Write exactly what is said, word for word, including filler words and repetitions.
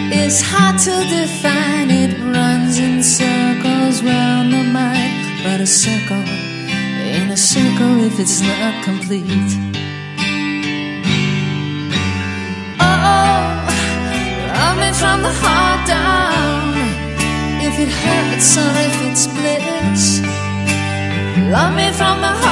It's hard to define, it runs in circles round the mind. But a circle ain't a circle if it's not complete. Oh, love me from the heart down, if it hurts or if it splits. Love me from the heart